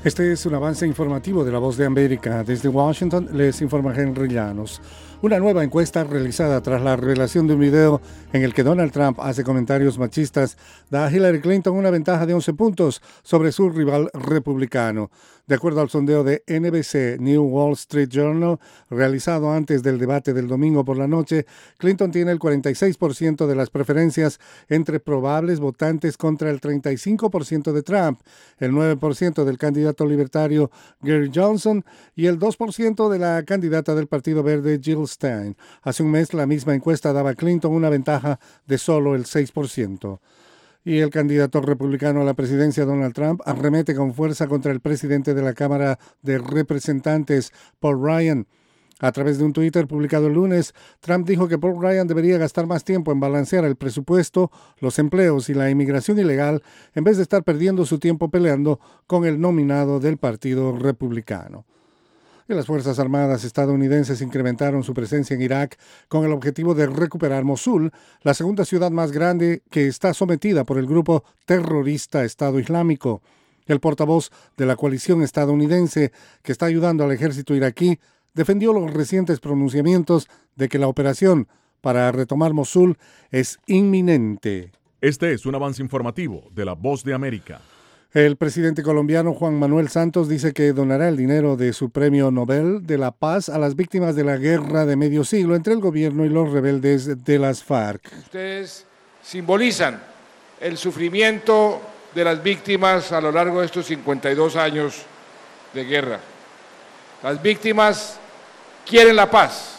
Este es un avance informativo de La Voz de América. Desde Washington les informa Henry Llanos. Una nueva encuesta realizada tras la revelación de un video en el que Donald Trump hace comentarios machistas da a Hillary Clinton una ventaja de 11 puntos sobre su rival republicano. De acuerdo al sondeo de NBC New Wall Street Journal, realizado antes del debate del domingo por la noche, Clinton tiene el 46% de las preferencias entre probables votantes contra el 35% de Trump, el 9% del candidato libertario Gary Johnson y el 2% de la candidata del Partido Verde Jill Stein. Hace un mes la misma encuesta daba a Clinton una ventaja de solo el 6%. Y el candidato republicano a la presidencia, Donald Trump, arremete con fuerza contra el presidente de la Cámara de Representantes, Paul Ryan. A través de un Twitter publicado el lunes, Trump dijo que Paul Ryan debería gastar más tiempo en balancear el presupuesto, los empleos y la inmigración ilegal, en vez de estar perdiendo su tiempo peleando con el nominado del Partido Republicano. Y las Fuerzas Armadas estadounidenses incrementaron su presencia en Irak con el objetivo de recuperar Mosul, la segunda ciudad más grande que está sometida por el grupo terrorista Estado Islámico. El portavoz de la coalición estadounidense que está ayudando al ejército iraquí defendió los recientes pronunciamientos de que la operación para retomar Mosul es inminente. Este es un avance informativo de La Voz de América. El presidente colombiano Juan Manuel Santos dice que donará el dinero de su Premio Nobel de la Paz a las víctimas de la guerra de medio siglo entre el gobierno y los rebeldes de las FARC. Ustedes simbolizan el sufrimiento de las víctimas a lo largo de estos 52 años de guerra. Las víctimas quieren la paz.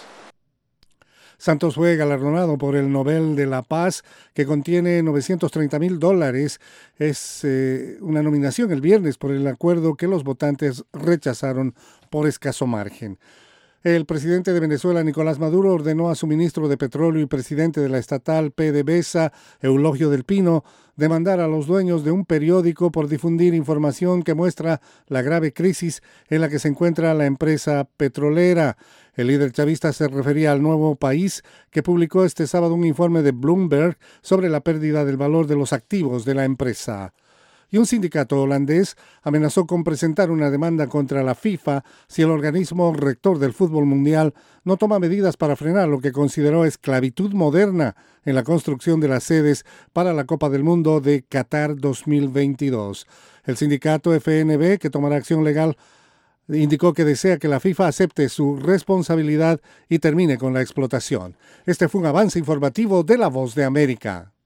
Santos fue galardonado por el Nobel de la Paz, que contiene $930,000. Es una nominación el viernes por el acuerdo que los votantes rechazaron por escaso margen. El presidente de Venezuela, Nicolás Maduro, ordenó a su ministro de Petróleo y presidente de la estatal PDVSA, Eulogio del Pino, demandar a los dueños de un periódico por difundir información que muestra la grave crisis en la que se encuentra la empresa petrolera. El líder chavista se refería al Nuevo País, que publicó este sábado un informe de Bloomberg sobre la pérdida del valor de los activos de la empresa. Y un sindicato holandés amenazó con presentar una demanda contra la FIFA si el organismo rector del fútbol mundial no toma medidas para frenar lo que consideró esclavitud moderna en la construcción de las sedes para la Copa del Mundo de Qatar 2022. El sindicato FNB, que tomará acción legal, indicó que desea que la FIFA acepte su responsabilidad y termine con la explotación. Este fue un avance informativo de La Voz de América.